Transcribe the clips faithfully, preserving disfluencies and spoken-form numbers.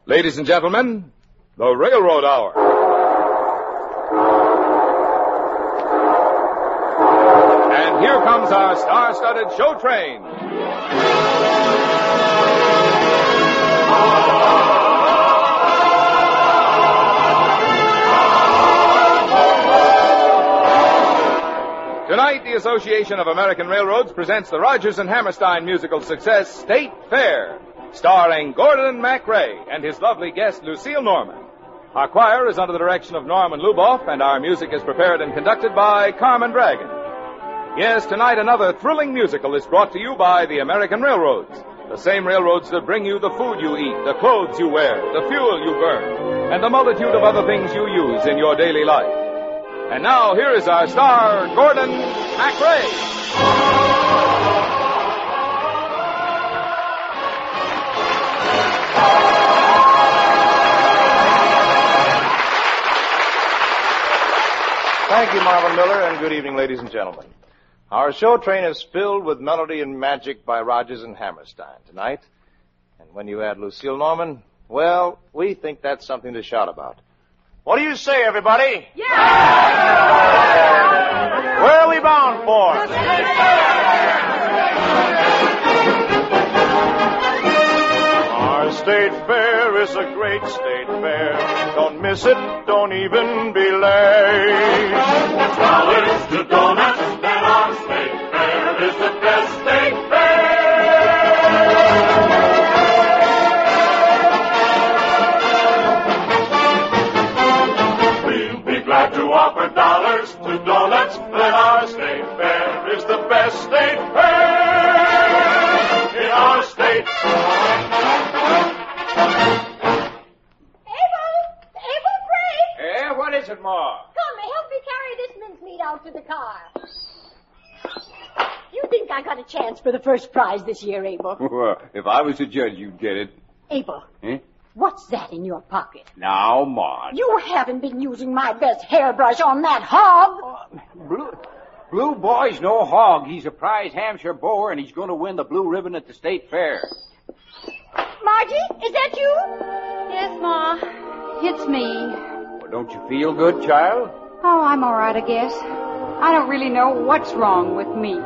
Ladies and gentlemen, the Railroad Hour. And here comes our star-studded show train. Tonight, the Association of American Railroads presents the Rodgers and Hammerstein musical success, State Fair, starring Gordon MacRae and his lovely guest, Lucille Norman. Our choir is under the direction of Norman Luboff, and our music is prepared and conducted by Carmen Dragon. Yes, tonight another thrilling musical is brought to you by the American Railroads, the same railroads that bring you the food you eat, the clothes you wear, the fuel you burn, and the multitude of other things you use in your daily life. And now, here is our star, Gordon MacRae. Thank you, Marvin Miller, and good evening, ladies and gentlemen. Our show train is filled with melody and magic by Rodgers and Hammerstein tonight. And when you add Lucille Norman, well, we think that's something to shout about. What do you say, everybody? Yeah! Where are we bound for? Our state fair is a great state fair. Don't miss it, don't even be late. Dollars to donuts, then our state fair is the best state fair. Glad to offer dollars to donuts, then our state fair is the best state fair in our state. Abel! Abel, break! Eh, what is it, Ma? Come, help me carry this mincemeat out to the car. You think I got a chance for the first prize this year, Abel? Well, if I was a judge, you'd get it. Abel. Eh? What's that in your pocket? Now, Ma. You haven't been using my best hairbrush on that hog. Uh, Blue, Blue Boy's no hog. He's a prize Hampshire Boer, and he's going to win the blue ribbon at the state fair. Margie, is that you? Yes, Ma. It's me. Well, don't you feel good, child? Oh, I'm all right, I guess. I don't really know what's wrong with me.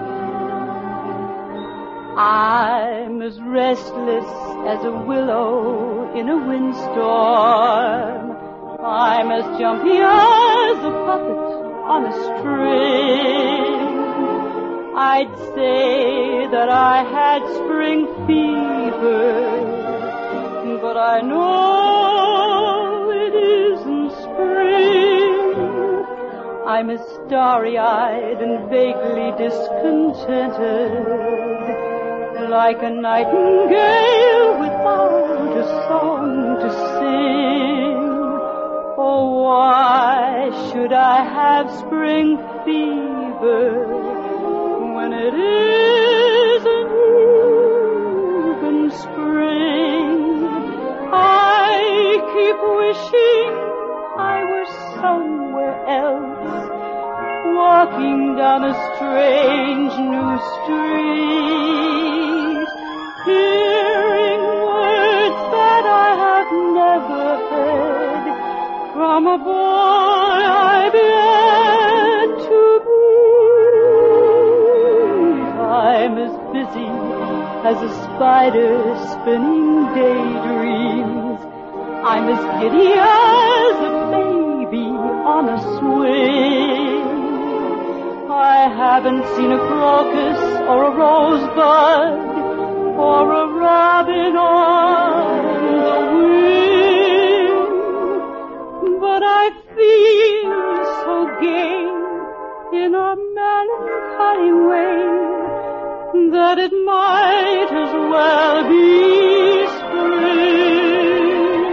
I'm as restless as a willow in a windstorm. I'm as jumpy as a puppet on a string. I'd say that I had spring fever, but I know it isn't spring. I'm as starry-eyed and vaguely discontented, like a nightingale without a song to sing. Oh, why should I have spring fever when it isn't even spring? I keep wishing I were somewhere else, walking down a strange new street, hearing words that I have never heard from a boy I've yet to meet. I'm as busy as a spider spinning daydreams. I'm as giddy as a baby on a swing. I haven't seen a crocus or a rosebud or a robin on the wing, but I feel so gay in a melancholy way that it might as well be spring.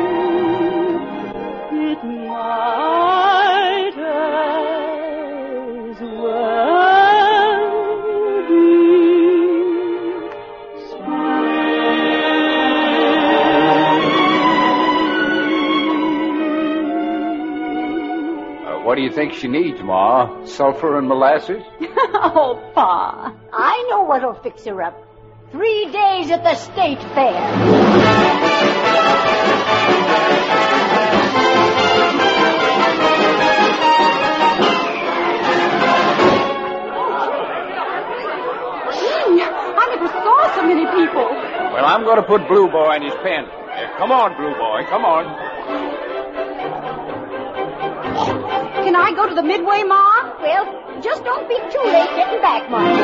It might as well be What do you think she needs, Ma? Sulfur and molasses? Oh, Pa, I know what'll fix her up. Three days at the state fair. to put Blue Boy in his pen. Here, come on, Blue Boy, come on. Can I go to the Midway, Ma? Well, just don't be too late getting back, Margie.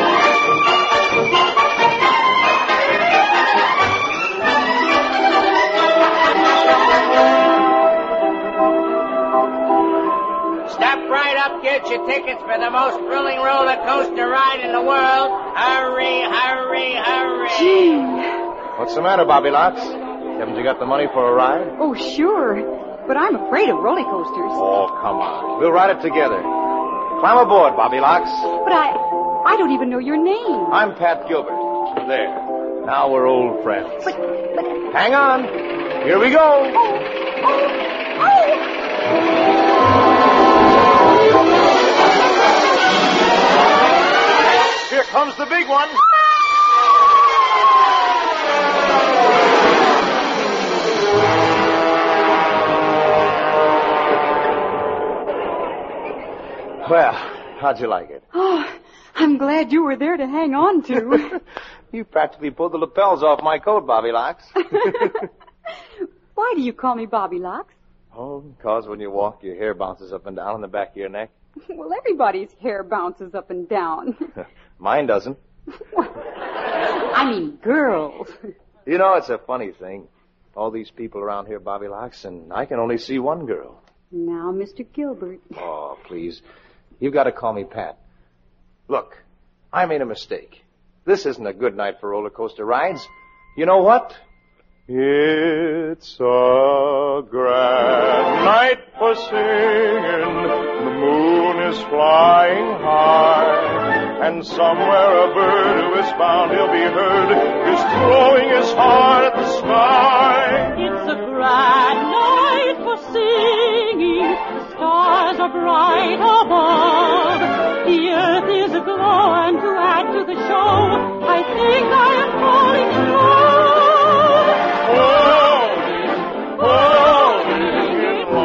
Step right up, get your tickets for the most thrilling roller coaster ride in the world. Hurry, hurry, hurry. Gee. What's the matter, Bobby Locks? Haven't you got the money for a ride? Oh, sure. But I'm afraid of roller coasters. Oh, come on. We'll ride it together. Climb aboard, Bobby Locks. But I... I don't even know your name. I'm Pat Gilbert. There. Now we're old friends. But... but... Hang on. Here we go. Oh, oh, oh! Here comes the big one. Well, how'd you like it? Oh, I'm glad you were there to hang on to. You practically pulled the lapels off my coat, Bobby Locks. Why do you call me Bobby Locks? Oh, because when you walk, your hair bounces up and down on the back of your neck. Well, everybody's hair bounces up and down. Mine doesn't. I mean, girls. You know, it's a funny thing. All these people around here, Bobby Locks, and I can only see one girl. Now, Mister Gilbert. Oh, please. You've got to call me Pat. Look, I made a mistake. This isn't a good night for roller coaster rides. You know what? It's a grand night for singing. The moon is flying high. And somewhere a bird who is bound he'll be heard is throwing his heart at the sky. It's a grand night for singing. The stars are bright above. The earth is aglow, and to add to the show, I think I am falling in love. Falling,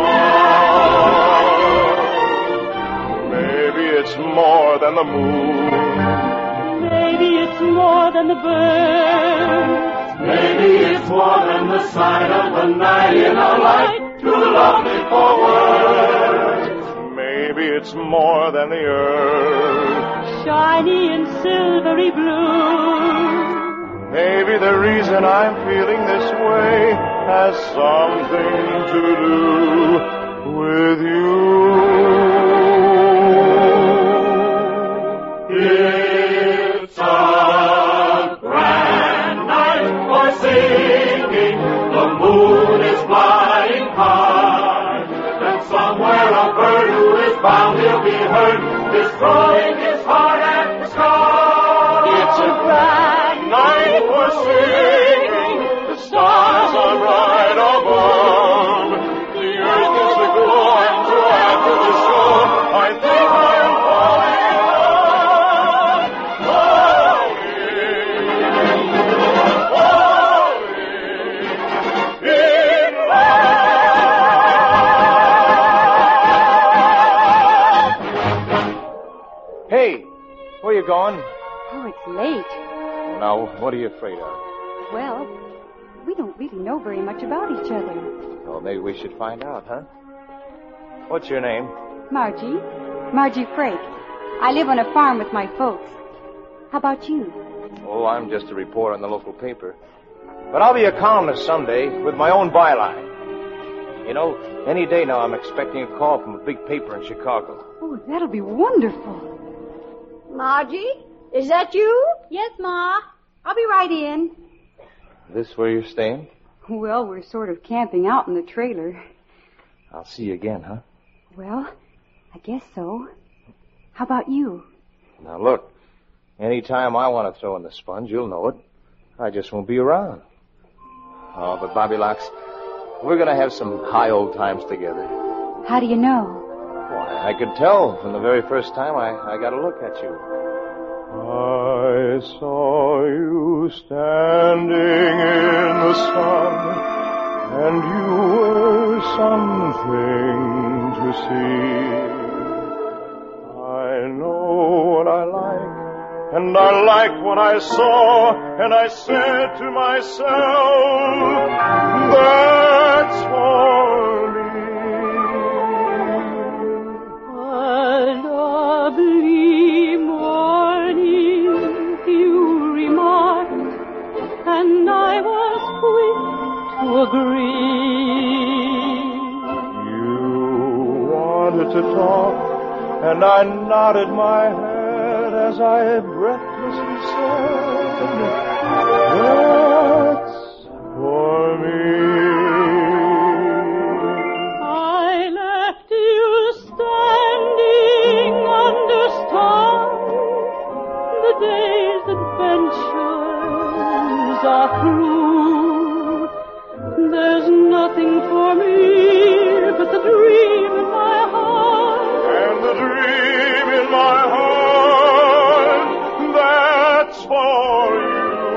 falling in love. Maybe it's more than the moon. Maybe it's more than the birds. Maybe it's more than the sight of the night in a light too lovely for words. Maybe it's more than the earth. Shiny and silvery blue. Maybe the reason I'm feeling this way has something to do with you. It's a grand night for singing. The moon is flying high. And somewhere a bird who is bound he'll be heard is throwing his heart at the sky. It's a grand night for singing. The stars are bright above. The earth is aglow, and to add to the show, I think I am falling in love. Falling, falling in love. Hey, where you going? Oh, it's late. Now, what are you afraid of? Well, we don't really know very much about each other. Well, maybe we should find out, huh? What's your name? Margie. Margie Frake. I live on a farm with my folks. How about you? Oh, I'm just a reporter in the local paper. But I'll be a columnist someday with my own byline. You know, any day now I'm expecting a call from a big paper in Chicago. Oh, that'll be wonderful. Margie, is that you? Yes, Ma. I'll be right in. This where you're staying? Well, we're sort of camping out in the trailer. I'll see you again, huh? Well, I guess so. How about you? Now, look, any time I want to throw in the sponge, you'll know it. I just won't be around. Oh, but Bobby Locks, we're going to have some high old times together. How do you know? Why, I could tell from the very first time I, I got a look at you. I saw you standing in the sun, and you were something to see. I know what I like, and I liked what I saw, and I said to myself, that's for me. A lovely morning, you remarked, and I was quick to agree. You wanted to talk, and I nodded my head as I breathlessly said, that's for me. I left you standing under stars. The day's adventures are through. There's nothing for me but the dream in my heart. And the dream in my heart, that's for you.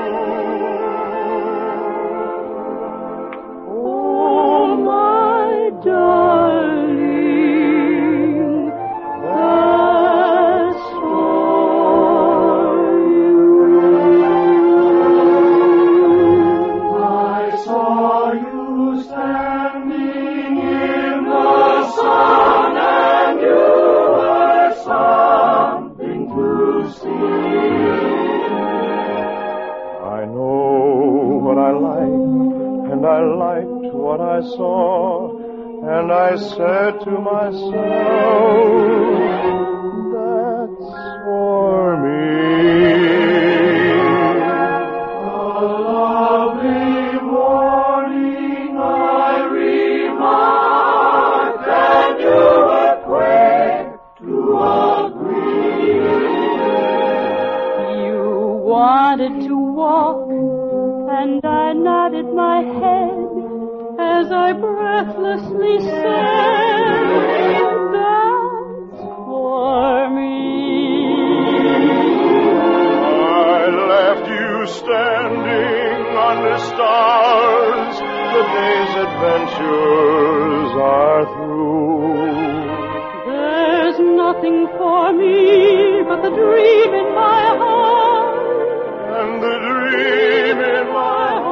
Oh, my darling, that's for you. I saw you standing in the sun, and you were something to see. I know what I liked, and I liked what I saw, and I said to myself, that's for me. A lovely morning, I remarked, and you were quick to agree. You wanted to walk, and I nodded my head as I breathlessly said, that's for me. I left you standing under stars. The day's adventures are through. There's nothing for me but the dream in my heart. And the dream in my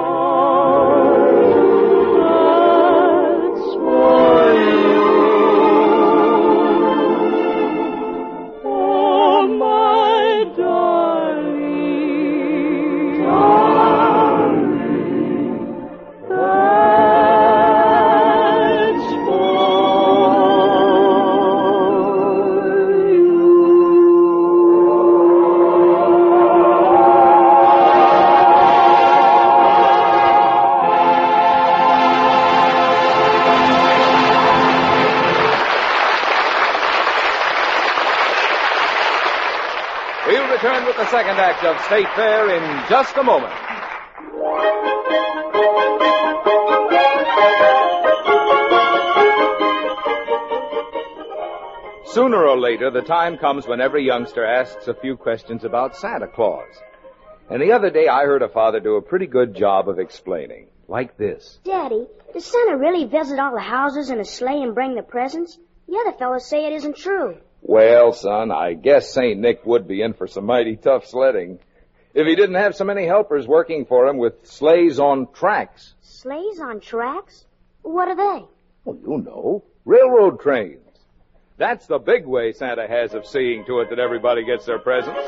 That's for you. Oh, my darling, darling, that's for you. We'll return with the second act of State Fair in just a moment. Sooner or later, the time comes when every youngster asks a few questions about Santa Claus. And the other day, I heard a father do a pretty good job of explaining, like this. Daddy, does Santa really visit all the houses in a sleigh and bring the presents? The other fellows say it isn't true. Well, son, I guess Saint Nick would be in for some mighty tough sledding if he didn't have so many helpers working for him with sleighs on tracks. Sleighs on tracks? What are they? Well, you know, railroad trains. That's the big way Santa has of seeing to it that everybody gets their presents.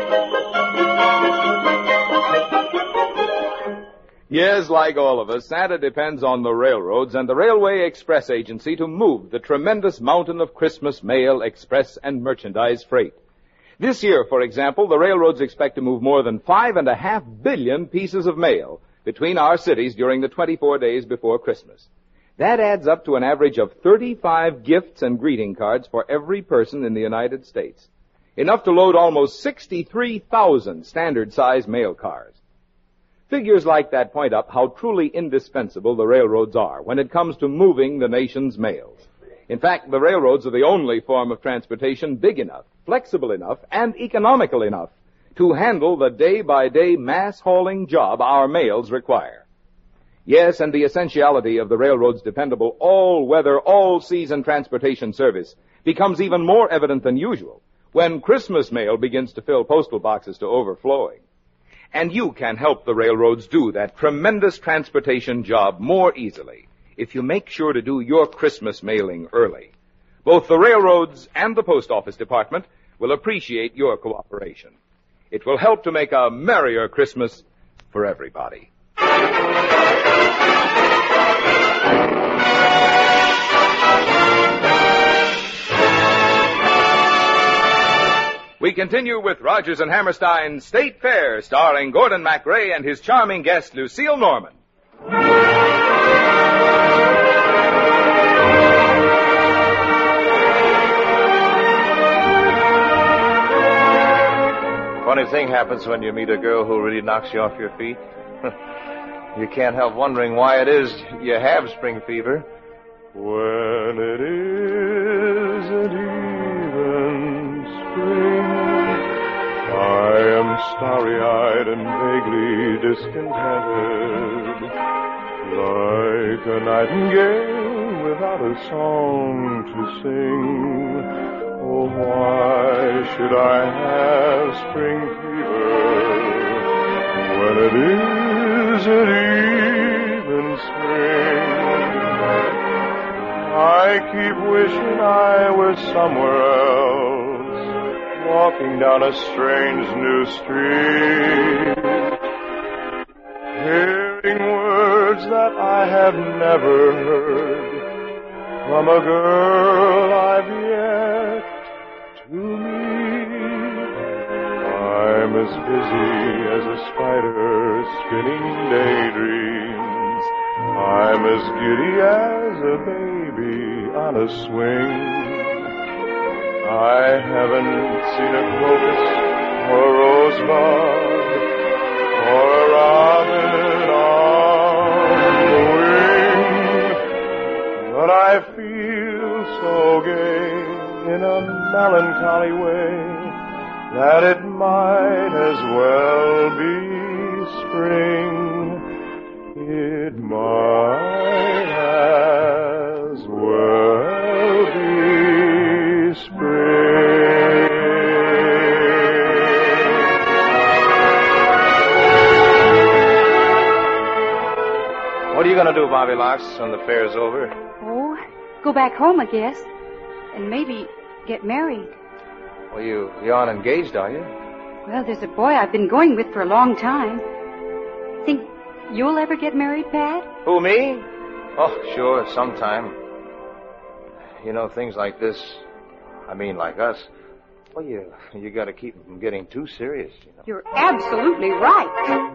Yes, like all of us, Santa depends on the railroads and the Railway Express Agency to move the tremendous mountain of Christmas mail, express, and merchandise freight. This year, for example, the railroads expect to move more than five and a half billion pieces of mail between our cities during the twenty-four days before Christmas. That adds up to an average of thirty-five gifts and greeting cards for every person in the United States. Enough to load almost sixty-three thousand standard-size mail cars. Figures like that point up how truly indispensable the railroads are when it comes to moving the nation's mails. In fact, the railroads are the only form of transportation big enough, flexible enough, and economical enough to handle the day-by-day mass-hauling job our mails require. Yes, and the essentiality of the railroad's dependable all-weather, all-season transportation service becomes even more evident than usual when Christmas mail begins to fill postal boxes to overflowing. And you can help the railroads do that tremendous transportation job more easily if you make sure to do your Christmas mailing early. Both the railroads and the post office department will appreciate your cooperation. It will help to make a merrier Christmas for everybody. We continue with Rodgers and Hammerstein's State Fair, starring Gordon MacRae and his charming guest, Lucille Norman. Funny thing happens when you meet a girl who really knocks you off your feet. You can't help wondering why it is you have spring fever. When it isn't even spring, I am starry-eyed and vaguely discontented, like a nightingale without a song to sing. Oh, why should I have spring fever when it isn't even spring? I keep wishing I were somewhere else, walking down a strange new street, hearing words that I have never heard from a girl I've yet to meet. I'm as busy as a spider spinning daydreams. I'm as giddy as a baby on a swing. I haven't seen a crocus or a rosebud or a robin on the wing, but I feel so gay in a melancholy way that it might as well be spring. It might as well be spring. What are you going to do, Bobby Locks, when the fair's over? Oh, go back home, I guess. And maybe get married. Well, you, you aren't engaged, are you? Well, there's a boy I've been going with for a long time. Think you'll ever get married, Pat? Who, me? Oh, sure, sometime. You know, things like this, I mean, like us, well, you you got to keep them from getting too serious, you know. You're absolutely right.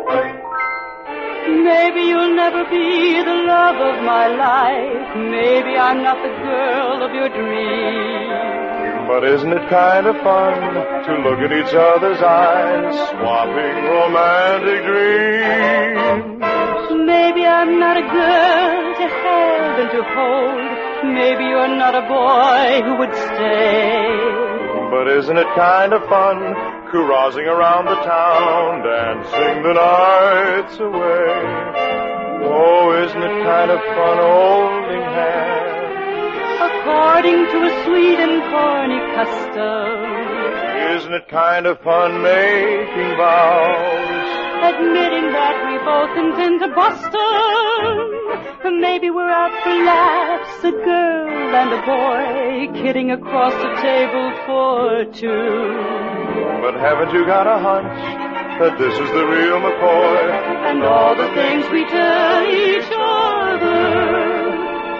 Maybe you'll never be the love of my life. Maybe I'm not the girl of your dreams. But isn't it kind of fun to look at each other's eyes, swapping romantic dreams? Maybe I'm not a girl to have and to hold. Maybe you're not a boy who would stay. But isn't it kind of fun carousing around the town, dancing the nights away? Oh, isn't it kind of fun holding hands? According to a sweet and corny custom. Isn't it kind of fun making vows? Admitting that we both intend to bust 'em. Maybe we're out for laughs, a girl and a boy, kidding across the table for two. But haven't you got a hunch that this is the real McCoy? And all the things we tell each other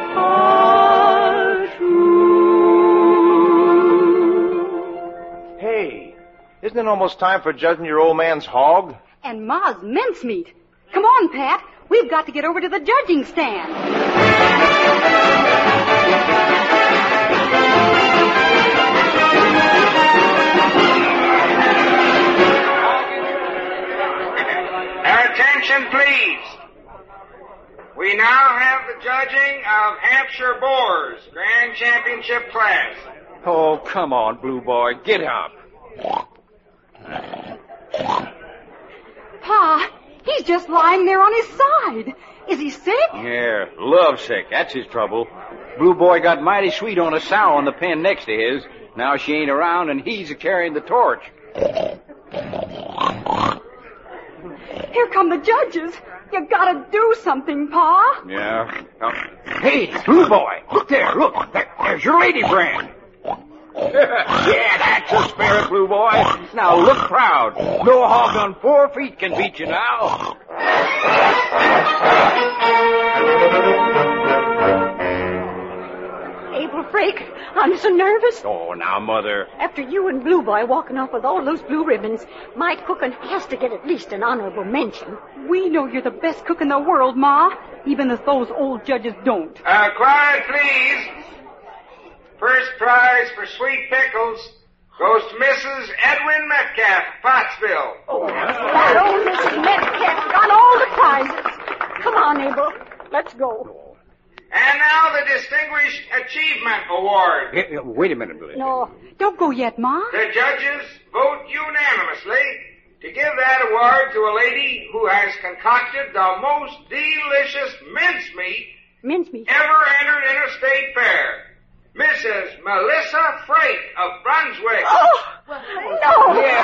are true. Hey, isn't it almost time for judging your old man's hog? And Ma's mincemeat. Come on, Pat. We've got to get over to the judging stand. Attention, please. We now have the judging of Hampshire Boars, Grand Championship class. Oh, come on, Blue Boy. Get up. Pa, he's just lying there on his side. Is he sick? Yeah, love sick. That's his trouble. Blue Boy got mighty sweet on a sow in the pen next to his. Now she ain't around, and he's carrying the torch. Here come the judges. You gotta do something, Pa. Yeah. Oh. Hey, Blue Boy. Look there. Look. There, there's your lady friend. Yeah, that's the spirit, Blue Boy. Now look proud. No hog on four feet can beat you now. Abel Frake, I'm so nervous. Oh, now, Mother. After you and Blue Boy walking off with all those blue ribbons, my cooking has to get at least an honorable mention. We know you're the best cook in the world, Ma, even if those old judges don't. Uh, quiet, please. First prize for sweet pickles goes to Missus Edwin Metcalf, Pottsville. Oh, that old Missus Metcalf got all the prizes. Come on, Abel. Let's go. And now the Distinguished Achievement Award. Hey, wait a minute, Billy. No, don't go yet, Ma. The judges vote unanimously to give that award to a lady who has concocted the most delicious mincemeat Mincemeat. ever entered in a state fair. Missus Melissa Frake of Brunswick. Oh, no. Yes.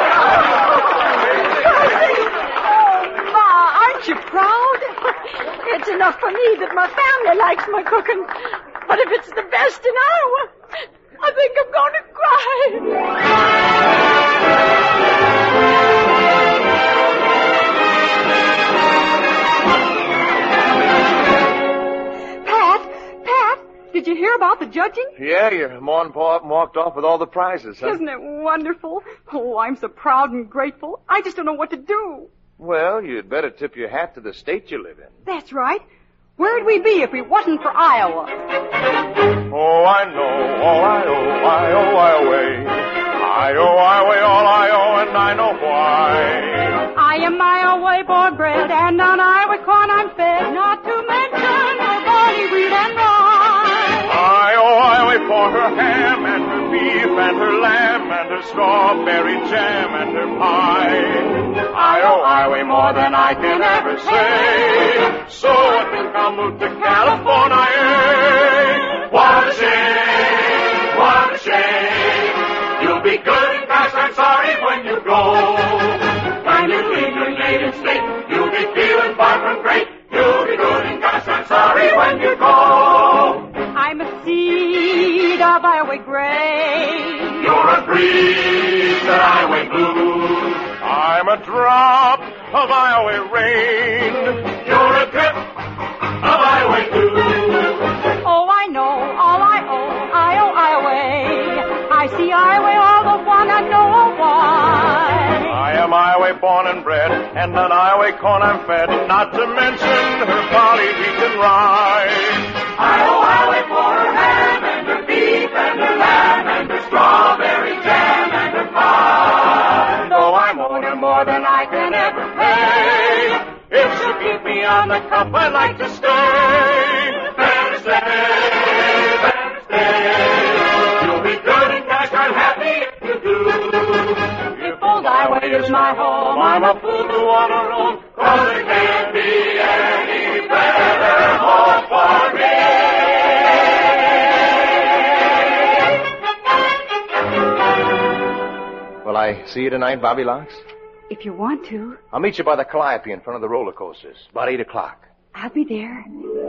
Oh, Ma, aren't you proud? It's enough for me that my family likes my cooking. But if it's the best in Iowa, I think I'm going to cry. Did you hear about the judging? Yeah, your ma and pa up and walked off with all the prizes, huh? Isn't it wonderful? Oh, I'm so proud and grateful. I just don't know what to do. Well, you'd better tip your hat to the state you live in. That's right. Where'd we be if it wasn't for Iowa? Oh, I know, all I owe, I owe, I away. I owe, I weigh all I owe, and I know why. I am Iowa born bred, and on Iowa corn I'm fed, not to mention her barley, wheat, and rye. I owe, I weigh for her ham, and her beef, and her lamb, and her strawberry jam, and her pie. I owe, I weigh more than I can ever say. So I think I'll move to California. What a shame, what a shame. You'll be good and fast, I'm sorry when you go. When you leave your native state, you'll be feeling far from great. You'll be good and fast, I'm sorry when you go. I'm a seed of Iowa grain. You're a breeze that Iowa blue. I'm a drop of Iowa rain. You're a drip of Iowa dew. Oh, I know all I owe, I owe Iowa. I see Iowa all the one and know why. I am Iowa born and bred, and on Iowa corn I'm fed, not to mention her barley, wheat, and rye. I owe Iowa for her ham, and her beef, and her lamb, and her strawberry jam, and her pie. Though I'm owed more than I can ever pay, if she'll keep me on the cup, I'd like to stay. Better stay, better stay. You'll be good and cash, I'm happy if you do. If old Iowa is my home, I'm a fool to want to roam, 'cause there can't be any better home for me. Will I see you tonight, Bobby Locks? If you want to. I'll meet you by the Calliope in front of the roller coasters, about eight o'clock. I'll be there.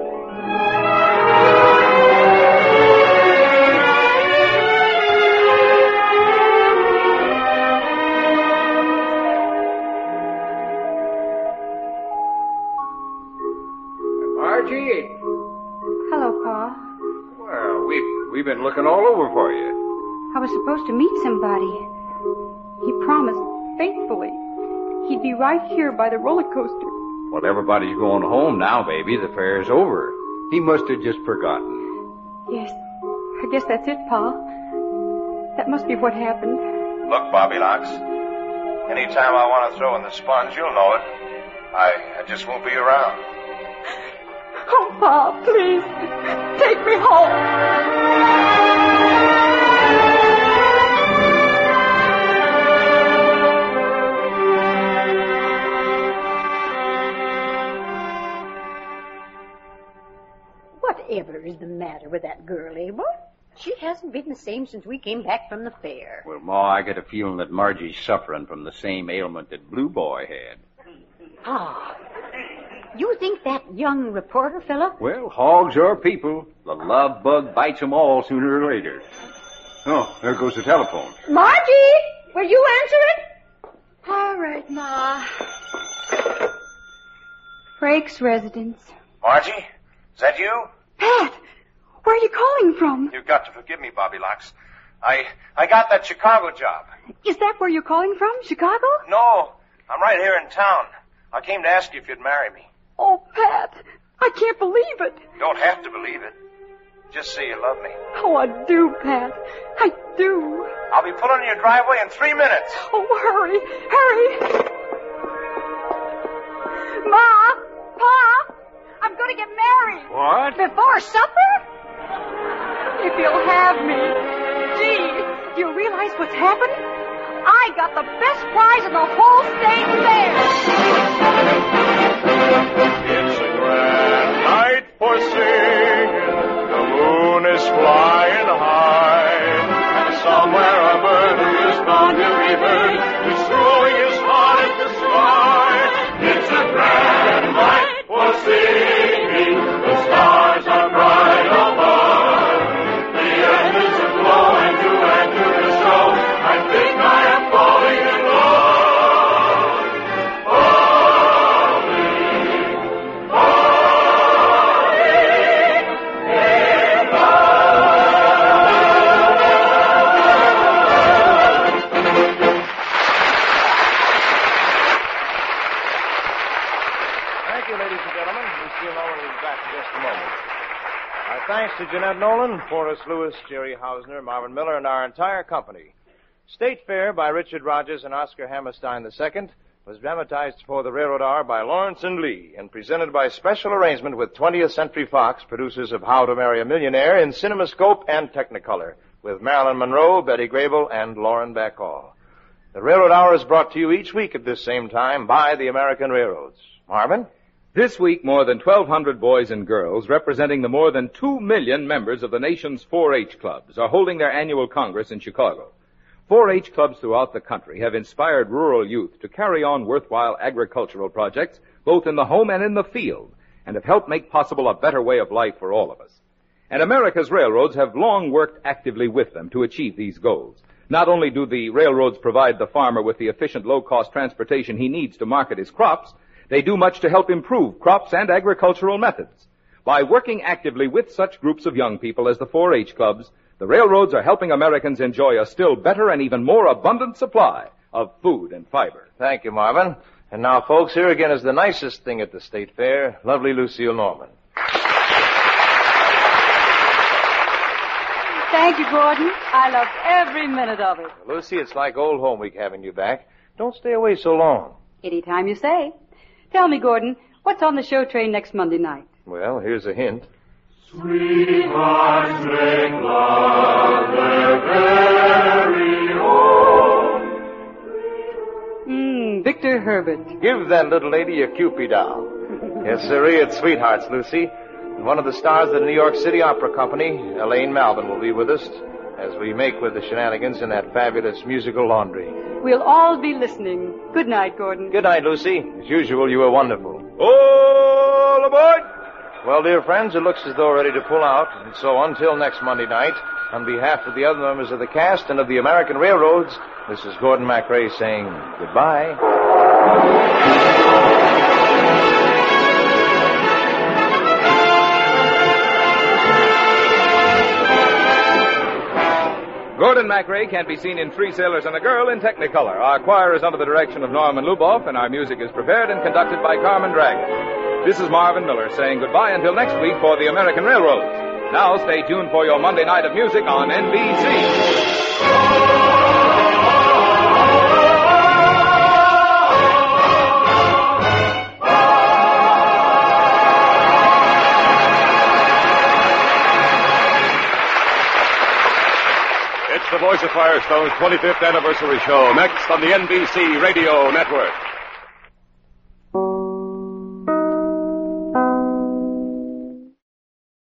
Margie. Hello, Pa. Well, we've, we've been looking all over for you. I was supposed to meet somebody. He promised faithfully he'd be right here by the roller coaster. Well, everybody's going home now, baby. The fair's over. He must have just forgotten. Yes, I guess that's it, Pa. That must be what happened. Look, Bobby Locks, anytime I want to throw in the sponge, you'll know it. I, I just won't be around. Oh, Pa, please, take me home. Whatever is the matter with that girl, Abel? She hasn't been the same since we came back from the fair. Well, Ma, I get a feeling that Margie's suffering from the same ailment that Blue Boy had. Ah. You think that young reporter, Philip? Well, hogs or people, the love bug bites them all sooner or later. Oh, there goes the telephone. Margie, will you answer it? All right, Ma. Frake's residence. Margie, is that you? Pat, where are you calling from? You've got to forgive me, Bobby Locks. I I got that Chicago job. Is that where you're calling from? Chicago? No, I'm right here in town. I came to ask you if you'd marry me. Oh, Pat, I can't believe it. You don't have to believe it. Just say you love me. Oh, I do, Pat. I do. I'll be pulling in your driveway in three minutes. Oh, hurry, hurry. Ma, Pa, I'm going to get married. What? Before supper? If you'll have me. Gee, do you realize what's happened? I got the best prize in the whole state fair. It's a grand night for singing. The moon is flying high. And somewhere a bird is bound to return. He's throwing his heart at the sky. It's a grand night for singing. The stars are bright above. The earth is aglow, and to add to the show, I think I am falling in love. Thanks to Jeanette Nolan, Forrest Lewis, Jerry Hausner, Marvin Miller, and our entire company. State Fair by Richard Rogers and Oscar Hammerstein the Second was dramatized for the Railroad Hour by Lawrence and Lee and presented by special arrangement with twentieth Century Fox, producers of How to Marry a Millionaire, in CinemaScope and Technicolor, with Marilyn Monroe, Betty Grable, and Lauren Bacall. The Railroad Hour is brought to you each week at this same time by the American Railroads. Marvin? This week, more than twelve hundred boys and girls, representing the more than two million members of the nation's four H clubs, are holding their annual Congress in Chicago. four H clubs throughout the country have inspired rural youth to carry on worthwhile agricultural projects, both in the home and in the field, and have helped make possible a better way of life for all of us. And America's railroads have long worked actively with them to achieve these goals. Not only do the railroads provide the farmer with the efficient, low-cost transportation he needs to market his crops, they do much to help improve crops and agricultural methods. By working actively with such groups of young people as the four H clubs, the railroads are helping Americans enjoy a still better and even more abundant supply of food and fiber. Thank you, Marvin. And now, folks, here again is the nicest thing at the State Fair, lovely Lucille Norman. Thank you, Gordon. I loved every minute of it. Lucy, it's like old home week having you back. Don't stay away so long. Anytime you say. Tell me, Gordon, what's on the show train next Monday night? Well, here's a hint. Sweethearts make love their very own. Mmm, Victor Herbert. Give that little lady a Cupid doll. Yes, sirree, it's Sweethearts, Lucy. And one of the stars of the New York City Opera Company, Elaine Malvin, will be with us as we make with the shenanigans in that fabulous musical Laundry. We'll all be listening. Good night, Gordon. Good night, Lucy. As usual, you were wonderful. All aboard! Well, dear friends, it looks as though we're ready to pull out. And so until next Monday night, on behalf of the other members of the cast and of the American Railroads, this is Gordon MacRae saying goodbye. Gordon MacRae can be seen in Three Sailors and a Girl in Technicolor. Our choir is under the direction of Norman Luboff, and our music is prepared and conducted by Carmen Dragon. This is Marvin Miller saying goodbye until next week for the American Railroads. Now stay tuned for your Monday night of music on N B C. The Voice of Firestone's twenty-fifth anniversary show, next on the N B C Radio Network.